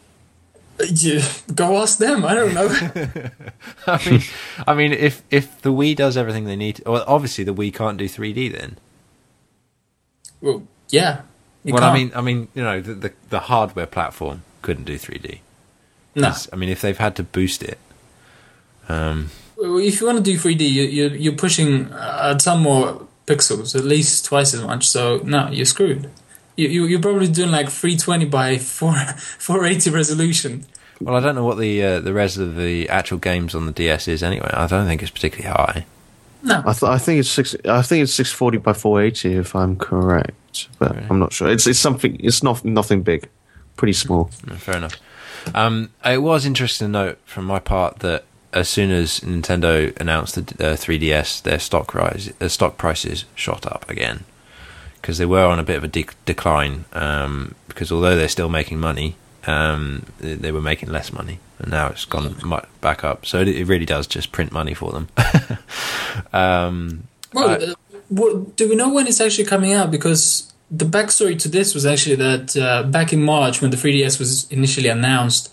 Speaker 2: Go ask them. I don't know.
Speaker 1: I mean, if the Wii does everything they need, well, obviously the Wii can't do 3D then.
Speaker 2: Well, yeah.
Speaker 1: Well, I mean, you know, the hardware platform couldn't do 3D.
Speaker 2: No.
Speaker 1: I mean, if they've had to boost it.
Speaker 2: Well, if you want to do 3D, you're pushing a ton more pixels, at least twice as much. So no, you're screwed. You're probably doing like 320 by 480 resolution.
Speaker 1: Well, I don't know what the res of the actual games on the DS is anyway. I don't think it's particularly high.
Speaker 2: No,
Speaker 3: I think it's 640 by 480 if I'm correct, but really? I'm not sure. It's something. It's nothing big, pretty small.
Speaker 1: Fair enough. It was interesting to note from my part that as soon as Nintendo announced the 3DS, their stock prices shot up again, because they were on a bit of a decline. Because although they're still making money, they were making less money, and now it's gone back up. So it really does just print money for them.
Speaker 2: Do we know when it's actually coming out? Because the backstory to this was actually that back in March, when the 3DS was initially announced,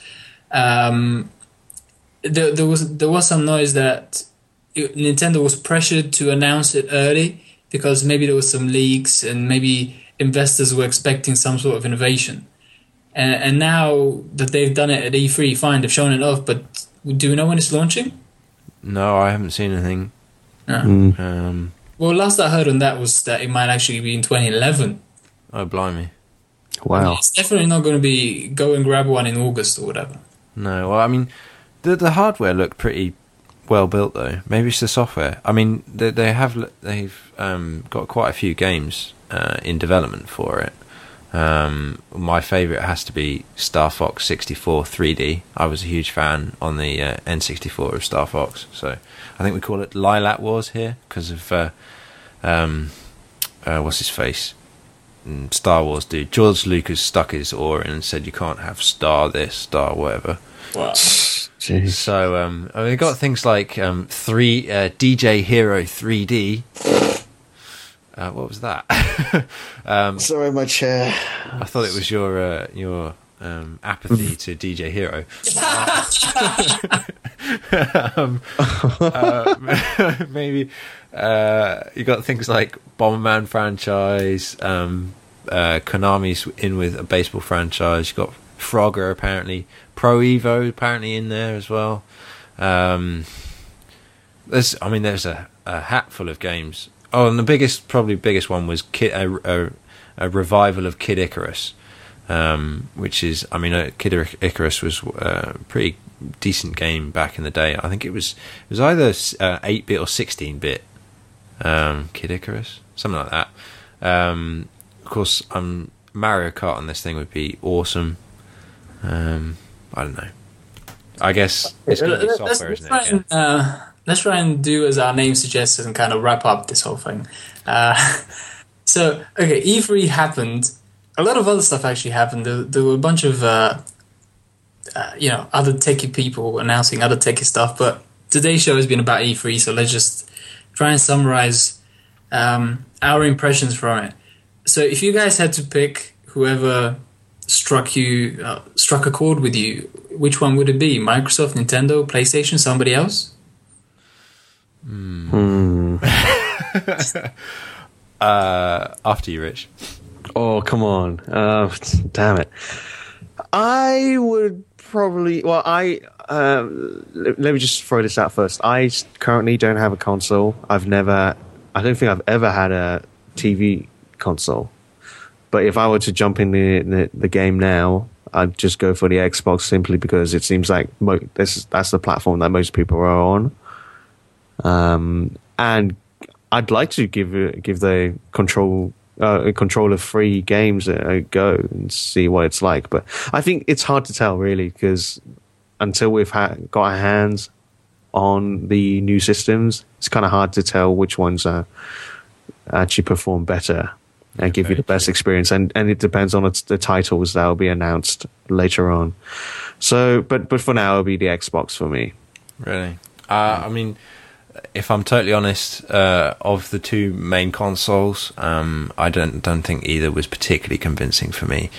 Speaker 2: there was some noise that Nintendo was pressured to announce it early because maybe there was some leaks and maybe investors were expecting some sort of innovation. And now that they've done it at E3, fine, they've shown it off, but do we know when it's launching?
Speaker 1: No, I haven't seen anything.
Speaker 2: No. Well, last I heard on that was that it might actually be in 2011.
Speaker 1: Oh, blimey.
Speaker 3: Wow.
Speaker 2: It's definitely not going to be go and grab one in August or whatever.
Speaker 1: No, well, I mean, the hardware looked pretty well built though. Maybe it's the software. I mean, they've got quite a few games in development for it. My favourite has to be Star Fox 64 3D. I was a huge fan on the N64 of Star Fox, so I think we call it Lilac Wars here because of what's his face? Star Wars dude. George Lucas stuck his oar in and said you can't have Star this, Star whatever.
Speaker 2: Wow.
Speaker 3: Jeez.
Speaker 1: So I mean, we've got things like DJ Hero 3D, What was that?
Speaker 3: Sorry, my chair.
Speaker 1: I thought it was your apathy to DJ Hero. Maybe you got things like Bomberman franchise. Konami's in with a baseball franchise. You got Frogger apparently, Pro Evo apparently in there as well. There's a hat full of games. Oh, and the biggest one was a revival of Kid Icarus, which is, Kid Icarus was a pretty decent game back in the day. I think it was either 8-bit or 16-bit. Kid Icarus, something like that. Of course, Mario Kart on this thing would be awesome. I don't know. I guess it's going to be software, isn't it?
Speaker 2: Let's try and do as our name suggests and kind of wrap up this whole thing. So, okay, E3 happened. A lot of other stuff actually happened. There were a bunch of, other techie people announcing other techie stuff. But today's show has been about E3, so let's just try and summarize our impressions from it. So, if you guys had to pick whoever struck a chord with you, which one would it be? Microsoft, Nintendo, PlayStation, somebody else?
Speaker 1: After you, Rich.
Speaker 3: Oh, come on. Damn it. I would probably... Well, let me just throw this out first. I currently don't have a console. I don't think I've ever had a TV console. But if I were to jump in the game now, I'd just go for the Xbox simply because it seems like that's the platform that most people are on. And I'd like to give the controller-free games a go and see what it's like. But I think it's hard to tell, really, because until we've got our hands on the new systems, it's kind of hard to tell which ones actually perform better and give you the best experience. And it depends on the titles that will be announced later on. So, but for now, it'll be the Xbox for me.
Speaker 1: Really? If I'm totally honest, of the two main consoles, I don't think either was particularly convincing for me.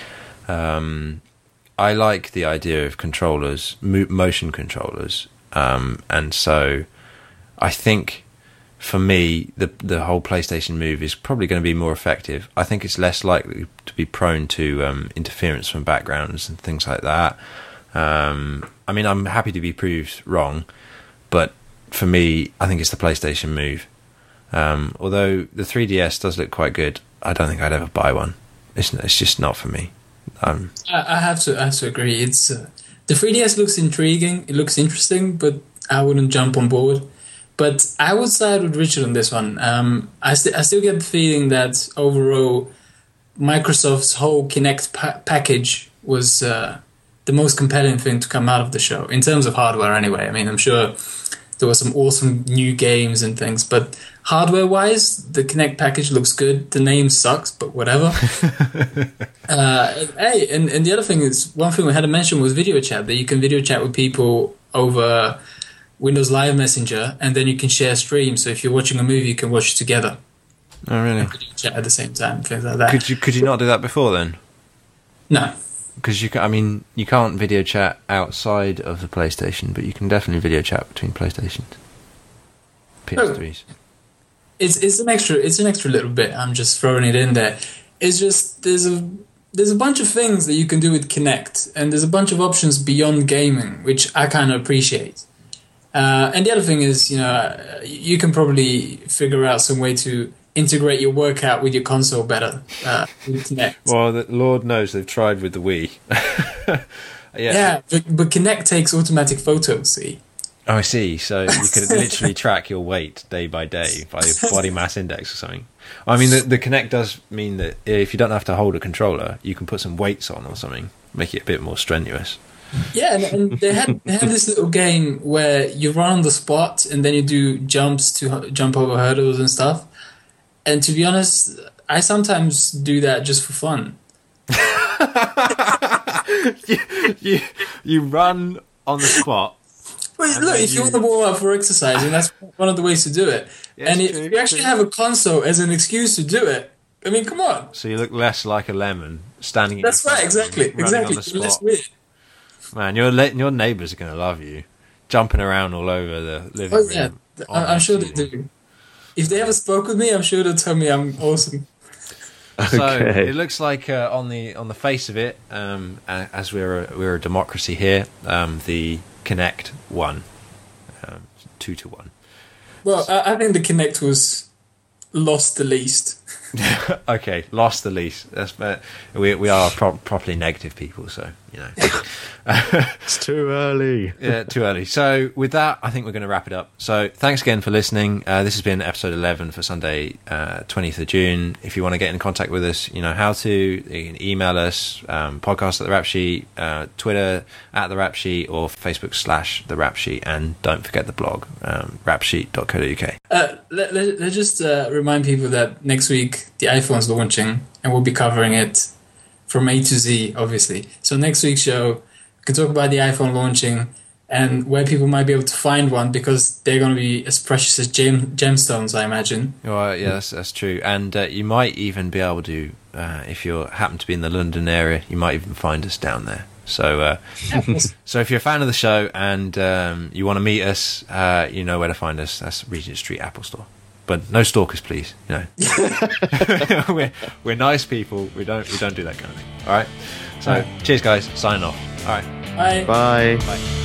Speaker 1: I like the idea of controllers, motion controllers, and so I think for me the whole PlayStation Move is probably going to be more effective. I think it's less likely to be prone to interference from backgrounds and things like that. I'm happy to be proved wrong, but for me, I think it's the PlayStation Move. Although the 3DS does look quite good, I don't think I'd ever buy one. It's just not for me.
Speaker 2: I have to agree. It's the 3DS looks intriguing. It looks interesting, but I wouldn't jump on board. But I would side with Richard on this one. I still get the feeling that overall, Microsoft's whole Kinect package was the most compelling thing to come out of the show in terms of hardware. Anyway, I'm sure there were some awesome new games and things, but hardware-wise, the Kinect package looks good. The name sucks, but whatever. Hey, and the other thing is, one thing we had to mention was video chat, that you can video chat with people over Windows Live Messenger, and then you can share streams. So if you're watching a movie, you can watch it together.
Speaker 1: Oh, really?
Speaker 2: And video chat at the same time, things like that.
Speaker 1: Could you not do that before then?
Speaker 2: No.
Speaker 1: Because you can't video chat outside of the PlayStation, but you can definitely video chat between PlayStations, PS3s.
Speaker 2: It's an extra little bit. I'm just throwing it in there. It's just there's a bunch of things that you can do with Kinect, and there's a bunch of options beyond gaming, which I kind of appreciate. And the other thing is, you can probably figure out some way to integrate your workout with your console better with Kinect.
Speaker 1: Well, Lord knows they've tried with the Wii.
Speaker 2: Yeah, but Kinect takes automatic photos, see?
Speaker 1: Oh, I see. So you could literally track your weight day by day by your body mass index or something. The Kinect does mean that if you don't have to hold a controller, you can put some weights on or something, make it a bit more strenuous.
Speaker 2: Yeah, and they had this little game where you run on the spot and then you do jumps to jump over hurdles and stuff. And to be honest, I sometimes do that just for fun.
Speaker 1: you run on the spot
Speaker 2: Well, look, if you want to warm up for exercising, that's one of the ways to do it.
Speaker 1: Yeah,
Speaker 2: and
Speaker 1: it's
Speaker 2: if
Speaker 1: true,
Speaker 2: you actually have a console as an excuse to do it, I mean, come on.
Speaker 1: So you look less like a lemon standing. In
Speaker 2: That's
Speaker 1: your
Speaker 2: right,
Speaker 1: front room,
Speaker 2: exactly.
Speaker 1: running on the
Speaker 2: Exactly. Less
Speaker 1: spot.
Speaker 2: weird.
Speaker 1: Man, your neighbours are going to love you, jumping around all over the living
Speaker 2: Oh,
Speaker 1: room.
Speaker 2: yeah.
Speaker 1: on
Speaker 2: I'm sure they
Speaker 1: TV.
Speaker 2: do. If they ever spoke with me, I'm sure they'll tell me I'm awesome.
Speaker 1: So
Speaker 3: Okay.
Speaker 1: it looks like on the face of it, as we're a democracy here, the Kinect won, 2-1.
Speaker 2: Well, I think the Kinect was lost the least.
Speaker 1: Okay, lost the lease. That's we are properly negative people, so you know.
Speaker 3: It's too early.
Speaker 1: Yeah, too early. So with that, I think we're going to wrap it up. So thanks again for listening. This has been episode 11 for Sunday, 20th of June. If you want to get in contact with us, you know how to. You can email us, podcast at The Rap Sheet, Twitter at The Rap Sheet, or Facebook / The Rap Sheet. And don't forget the blog, rapsheet.co.uk.
Speaker 2: Let's just remind people that next week the iPhone's launching, and we'll be covering it from A to Z, obviously. So next week's show, we can talk about the iPhone launching and where people might be able to find one, because they're going to be as precious as gemstones, I imagine.
Speaker 1: Well, yeah, that's true. And you might even be able to, if you happen to be in the London area, you might even find us down there. So, so if you're a fan of the show and you want to meet us, you know where to find us. That's Regent Street Apple Store. But no stalkers, please. You know, we're nice people. We don't do that kind of thing. All right. So, cheers, guys. Signing off. All right.
Speaker 2: Bye.
Speaker 3: Bye.
Speaker 1: Bye.